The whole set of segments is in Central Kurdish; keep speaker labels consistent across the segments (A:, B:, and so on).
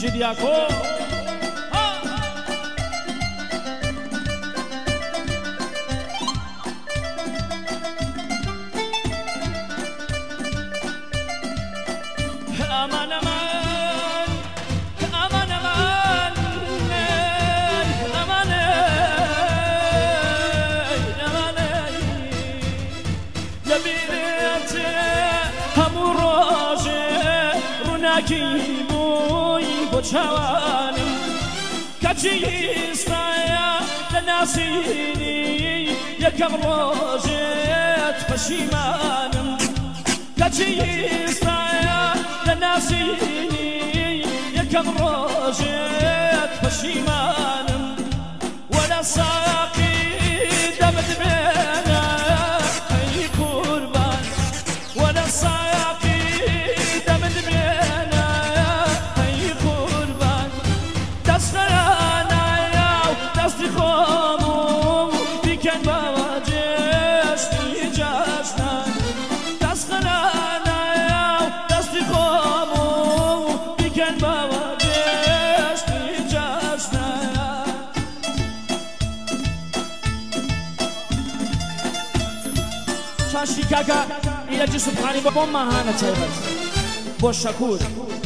A: Şiryako aman aman aman aman aman aman لبيت هموراج روناکی بوی بچوانم کچیستایا لناسینی یکم روزت پشیمانم کچیستایا لناسینی یکم روزت پشیمانم ولا ساقی دمت بنا ای قربان ولا ساقی دمت بنا ای قربان دست خرانا دست خامو بیکن باوجش جشنان دست خرانا دست خامو بیکن باوجش جشنان شاشی کاکا ایلاجی سبحانی با ماهانه چایبت با شکور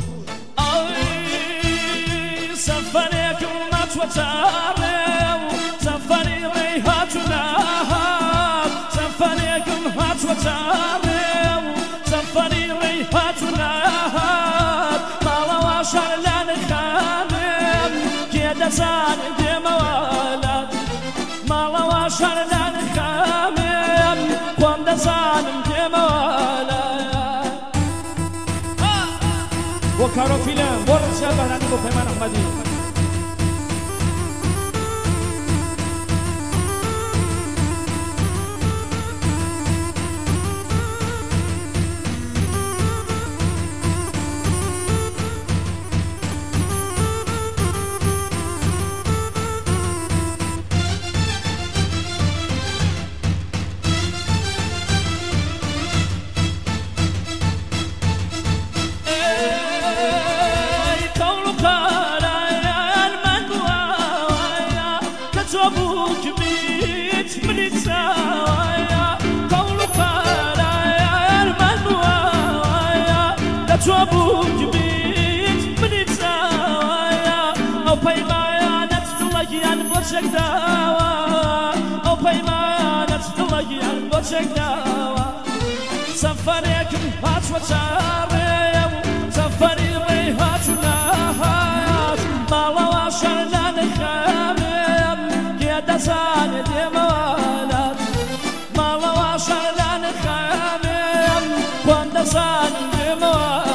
A: آی سفرکم متوتارم سفری ریحاتنا سفرکم متوتارم سفری ریحاتنا مالا واشر لنخانم كيدا زان دي موالد مالا واشر لنخانم قوم زانم دي موالد وكارو فيلم ورشا بهراني بخيمان احمدي چوبوك بيت من الزوايا أو بيمانة تلاقيان بوشك داوا أو بيمانة تلاقيان بوشك داوا سفريكم هات وشاريو سفري ريهات ونهات مالا واشرنا نخامم كيدا زان دي موالات مالا واشرنا نخامم كوندا زان دي موالات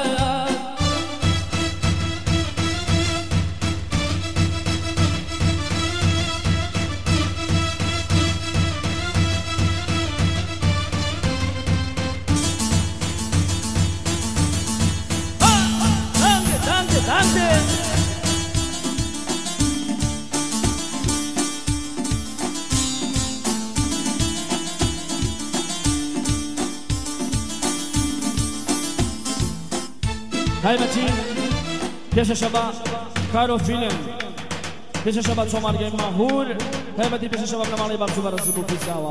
A: هاي متين بيش شباب كارو فيلم بيش شباب شمار جيم ماهور هاي متين بيش شباب نمالي بارسو برسو في سوا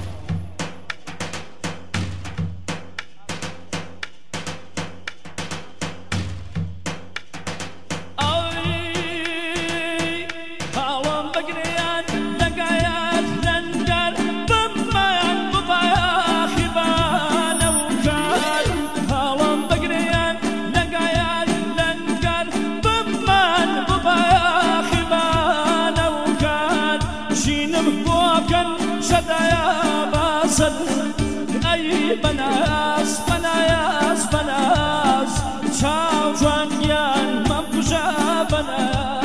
A: أي بناس بناس بناس تشاو جوانيان مبجا بناس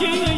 A: کی